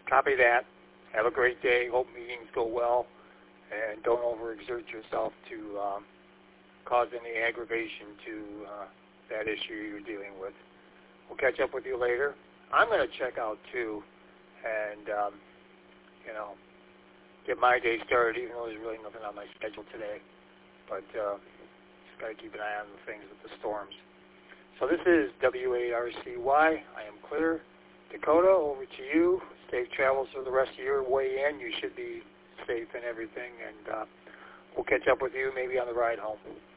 Copy that. Have a great day. Hope meetings go well. And don't overexert yourself to cause any aggravation to that issue you're dealing with. We'll catch up with you later. I'm going to check out, too, and, get my day started, even though there's really nothing on my schedule today. But just got to keep an eye on the things with the storms. So this is WARCY. I am clear. Dakota, over to you. Safe travels for the rest of your way in. You should be safe and everything, and we'll catch up with you maybe on the ride home.